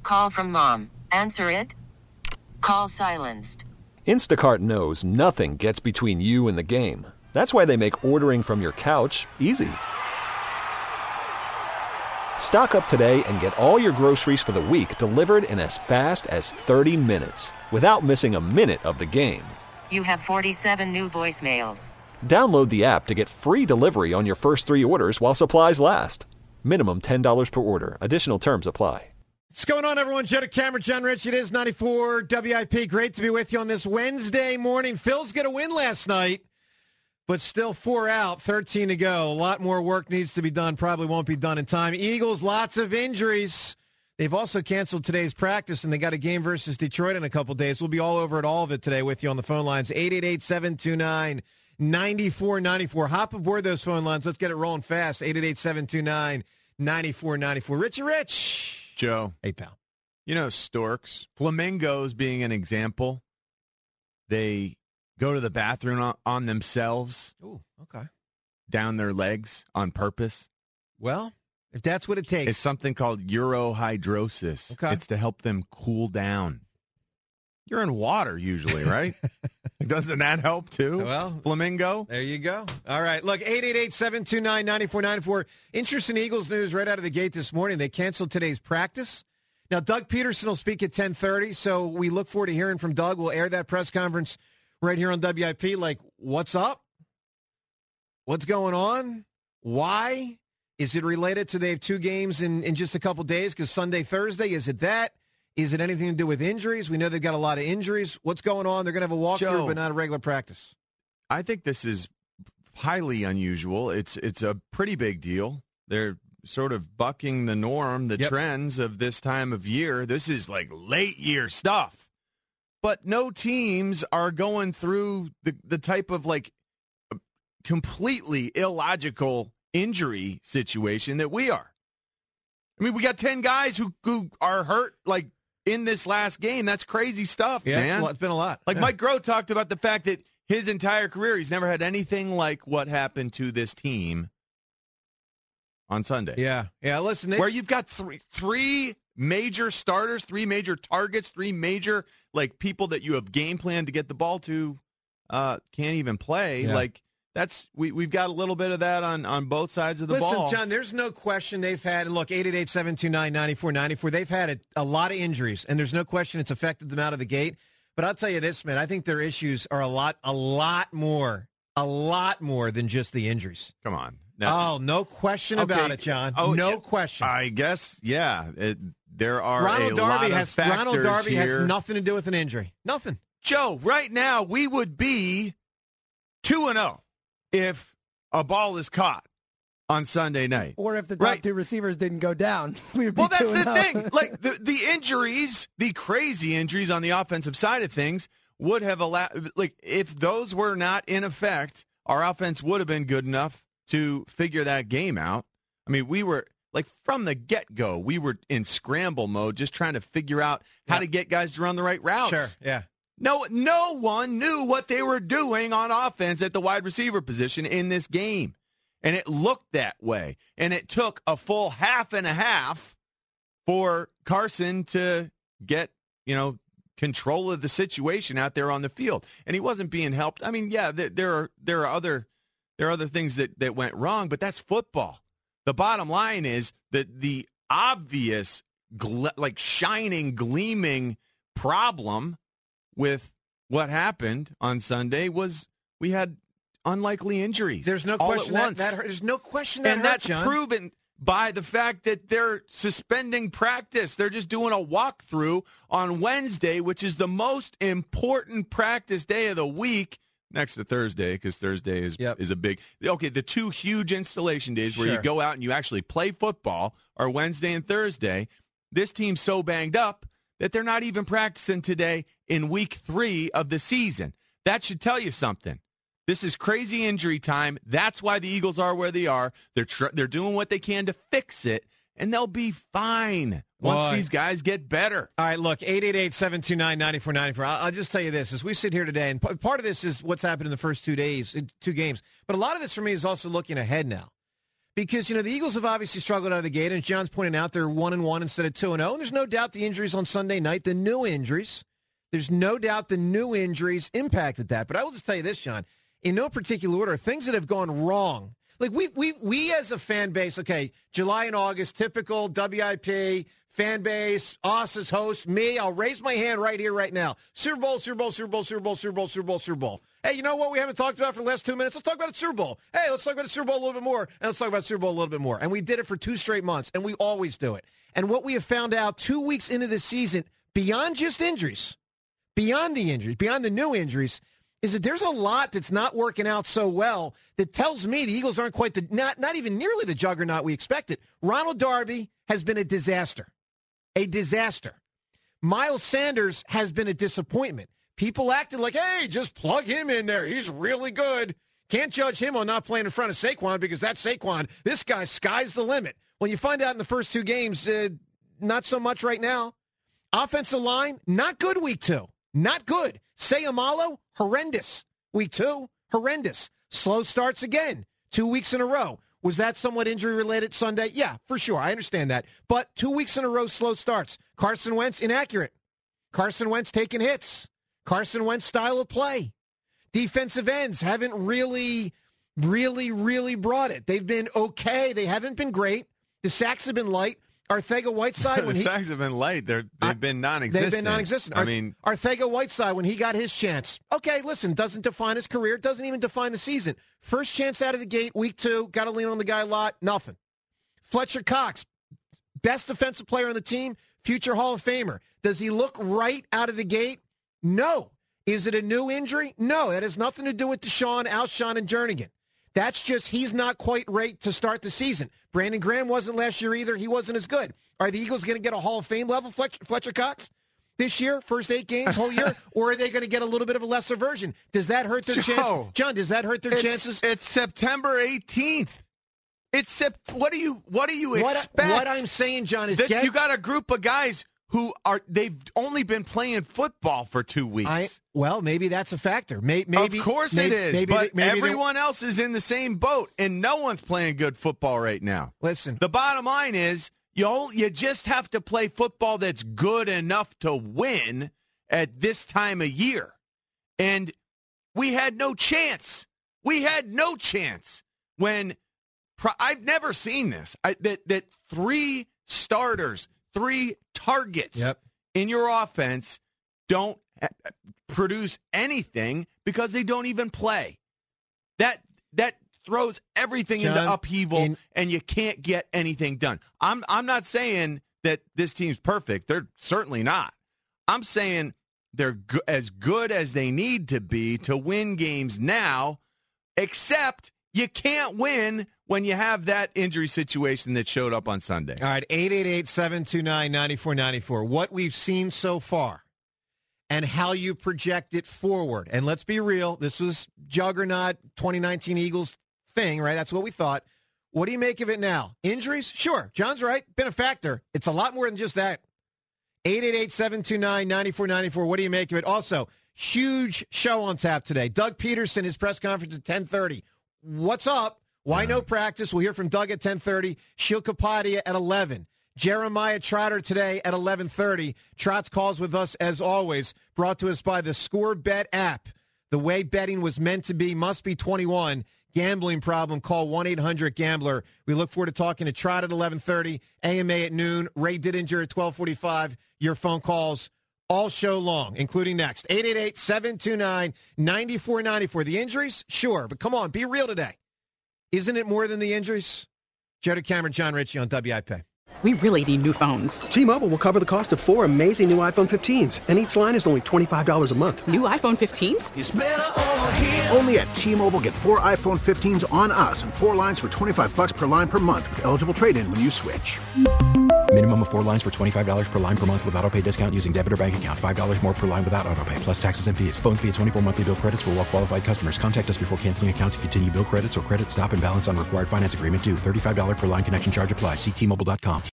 Call from mom. Answer it. Call silenced. Instacart knows nothing gets between you and the game. That's why they make ordering from your couch easy. Stock up today and get all your groceries for the week delivered in as fast as 30 minutes without missing a minute of the game. You have 47 new voicemails. Download the app to get free delivery on your first 3 orders while supplies last. Minimum $10 per order. Additional terms apply. What's going on, everyone? Joe DeCamera, John Rich. It is 94 WIP. Great to be with you on this Wednesday morning. Phil's going to win last night, but still 4 out, 13 to go. A lot more work needs to be done. Probably won't be done in time. Eagles, lots of injuries. They've also canceled today's practice, and they got a game versus Detroit in a couple days. We'll be all over it, all of it today with you on the phone lines. 888-729-9494. Hop aboard those phone lines. Let's get it rolling fast. 888-729-9494. Richie Rich. Joe. Hey, pal. You know, storks, flamingos being an example, they go to the bathroom on themselves. Ooh, okay. Down their legs on purpose. Well, if that's what it takes. It's something called urohydrosis. Okay. It's to help them cool down. You're in water usually, right? Doesn't that help too? Well, flamingo. There you go. All right. Look, 888-729-9494. Interesting Eagles news right out of the gate this morning. They canceled today's practice. Now, Doug Peterson will speak at 10:30, so we look forward to hearing from Doug. We'll air that press conference right here on WIP. Like, what's up? What's going on? Why? Is it related to they have 2 games in just a couple days because Sunday, Thursday? Is it that? Is it anything to do with injuries? We know they've got a lot of injuries. What's going on? They're going to have a walkthrough, but not a regular practice. I think this is highly unusual. It's a pretty big deal. They're sort of bucking the norm, the trends of this time of year. This is like late year stuff. But no teams are going through the type of like completely illogical injury situation that we are. I mean, we got 10 guys who are hurt like in this last game. That's crazy stuff, man. It's been a lot. Like Mike Groh talked about the fact that his entire career, he's never had anything like what happened to this team on Sunday. Yeah. Listen, where you've got three major starters, 3 major targets, 3 major like people that you have game planned to get the ball to can't even play. Yeah. Like we've got a little bit of that on both sides of the ball. Listen, John, there's no question they've had, and look, 888-729-9494, they've had a lot of injuries, and there's no question it's affected them out of the gate. But I'll tell you this, man, I think their issues are a lot more than just the injuries. Come on. No, no question about it, John. No question. I guess, yeah. There are Ronald Darby lot of factors Ronald Darby here. has nothing to do with an injury. Nothing. Joe, right now we would be 2-0 if a ball is caught on Sunday night. Or if the top 2 receivers didn't go down. We would be that's 2-0. the thing. Like the injuries, the crazy injuries on the offensive side of things would have allowed, like if those were not in effect, our offense would have been good enough to figure that game out. I mean, we were like from the get-go, we were in scramble mode, just trying to figure out how to get guys to run the right routes. Sure, yeah. No one knew what they were doing on offense at the wide receiver position in this game. And it looked that way. And it took a full half and a half for Carson to get, control of the situation out there on the field. And he wasn't being helped. I mean, yeah, there are other things that went wrong, but that's football. The bottom line is that the obvious, shining, gleaming problem with what happened on Sunday was we had unlikely injuries. There's no question there's no question that and hurt, that's John. proven by the fact that they're suspending practice. They're just doing a walkthrough on Wednesday, which is the most important practice day of the week, next to Thursday, because Thursday is a big. Okay, the 2 huge installation days where you go out and you actually play football are Wednesday and Thursday. This team's so banged up that they're not even practicing today in week 3 of the season. That should tell you something. This is crazy injury time. That's why the Eagles are where they are. They're doing what they can to fix it, and they'll be fine once these guys get better. All right, look, 888-729-9494. I'll just tell you this. As we sit here today, and part of this is what's happened in the first 2 days, 2 games, but a lot of this for me is also looking ahead now. because, the Eagles have obviously struggled out of the gate, and as John's pointing out, they're 1-1 instead of 2-0, and there's no doubt the injuries on Sunday night, the new injuries, impacted that. But I will just tell you this, John, in no particular order, things that have gone wrong. Like, we as a fan base, okay, July and August, typical WIP, fan base, us as host, me, I'll raise my hand right here, right now. Super Bowl, Super Bowl, Super Bowl, Super Bowl, Super Bowl, Super Bowl, Super Bowl. Hey, you know what we haven't talked about for the last 2 minutes? Let's talk about the Super Bowl. Hey, let's talk about the Super Bowl a little bit more, and let's talk about the Super Bowl a little bit more. And we did it for 2 straight months, and we always do it. And what we have found out 2 weeks into the season, beyond just injuries, beyond the new injuries, is that there's a lot that's not working out so well that tells me the Eagles aren't quite not even nearly the juggernaut we expected. Ronald Darby has been a disaster. A disaster. Miles Sanders has been a disappointment. People acted like, hey, just plug him in there. He's really good. Can't judge him on not playing in front of Saquon because that's Saquon. This guy, sky's the limit. When you find out in the first 2 games, not so much right now. Offensive line, not good week 2. Not good. Sayamalo, horrendous. Week 2, horrendous. Slow starts again, 2 weeks in a row. Was that somewhat injury-related Sunday? Yeah, for sure. I understand that. But 2 weeks in a row, slow starts. Carson Wentz, inaccurate. Carson Wentz taking hits. Carson Wentz style of play. Defensive ends haven't really brought it. They've been okay. They haven't been great. The sacks have been light. Arcega-Whiteside, the sacks have been light. They've been non-existent. They've been non-existent. I mean, Arcega-Whiteside, when he got his chance, okay, listen, doesn't define his career, doesn't even define the season. First chance out of the gate, week 2, got to lean on the guy a lot, nothing. Fletcher Cox, best defensive player on the team, future Hall of Famer. Does he look right out of the gate? No. Is it a new injury? No, that has nothing to do with Deshaun, Alshon, and Jernigan. That's just he's not quite right to start the season. Brandon Graham wasn't last year either. He wasn't as good. Are the Eagles going to get a Hall of Fame level Fletcher Cox this year, first 8 games, whole year? Or are they going to get a little bit of a lesser version? Does that hurt their chances? John, does that hurt their chances? It's September 18th. What do you expect? What I'm saying, John, is you got a group of guys who they've only been playing football for 2 weeks. Well, maybe that's a factor. Maybe, of course it is. But everyone else is in the same boat, and no one's playing good football right now. Listen, the bottom line is you just have to play football that's good enough to win at this time of year. And we had no chance. We had no chance when I've never seen this. That 3 starters, 3 targets in your offense don't produce anything because they don't even play. That throws everything into upheaval, and you can't get anything done. I'm not saying that this team's perfect. They're certainly not. I'm saying they're as good as they need to be to win games now, except you can't win when you have that injury situation that showed up on Sunday. All right, 888-729-9494. What we've seen so far and how you project it forward. And let's be real, this was juggernaut 2019 Eagles thing, right? That's what we thought. What do you make of it now? Injuries? Sure. John's right. Been a factor. It's a lot more than just that. 888-729-9494. What do you make of it? Also, huge show on tap today. Doug Peterson, his press conference at 10:30. What's up? Why no practice? We'll hear from Doug at 10:30. Sheil Kapadia at 11. Jeremiah Trotter today at 11:30. Trot's calls with us as always, brought to us by the Score Bet app. The way betting was meant to be, must be 21. Gambling problem, call 1-800-GAMBLER. We look forward to talking to Trot at 11:30, AMA at noon, Ray Didinger at 12:45. Your phone calls all show long, including next. 888-729-9494. The injuries? Sure, but come on, be real today. Isn't it more than the injuries? Joe DeCamera, John Ritchie on WIP. We really need new phones. T-Mobile will cover the cost of 4 amazing new iPhone 15s, and each line is only $25 a month. New iPhone 15s? It's better over here. Only at T-Mobile, get 4 iPhone 15s on us and 4 lines for $25 per line per month with eligible trade-in when you switch. Minimum of 4 lines for $25 per line per month with autopay discount using debit or bank account. $5 more per line without autopay, plus taxes and fees. Phone fee at 24 monthly bill credits for well-qualified customers. Contact us before canceling account to continue bill credits or credit stop and balance on required finance agreement due. $35 per line connection charge applies. See T-Mobile.com.